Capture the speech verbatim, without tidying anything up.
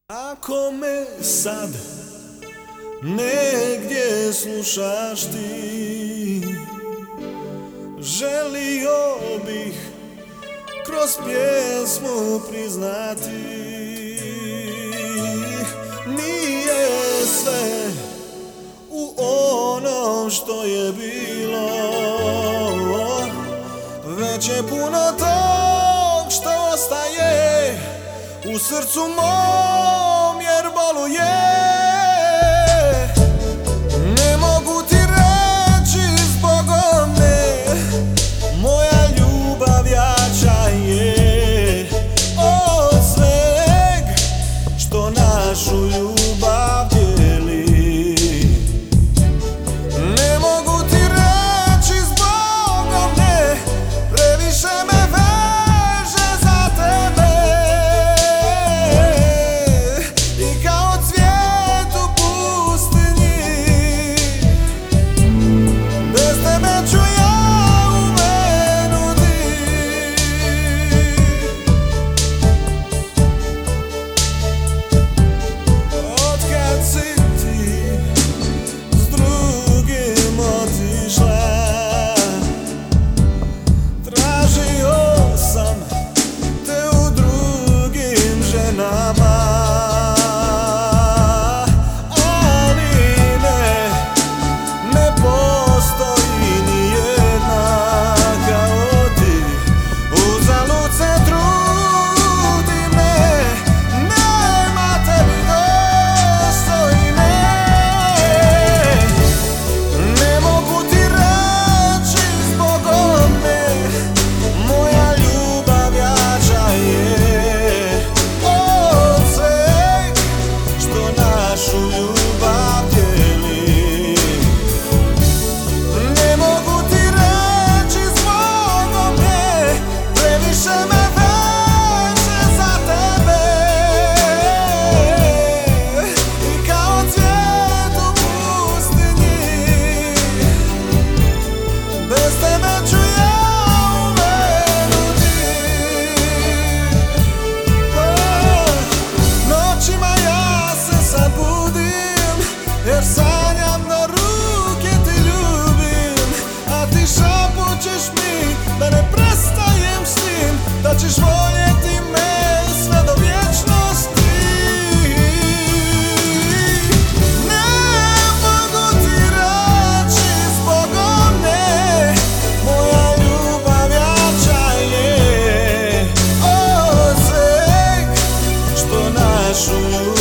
Ako me sad negdje slušaš ti, želio bih kroz pjesmu priznati, nije sve u onom što je bilo, već je puno tog što ostaje u srcu mom jer boluje. Ne mogu ti reći zbogom ne, moja ljubav jača je od sveg što našu ljubav dijeli. Ne mogu ti reći zbogom ne, previše me veže za tebe. Jer sanjam na ruke ti ljubim, a ti šapućeš mi da ne prestajem s tim, da ćeš voljeti me sve do vječnosti. Ne mogu ti reći zbogom ne, moja ljubav jača je od sveg što našu ljubav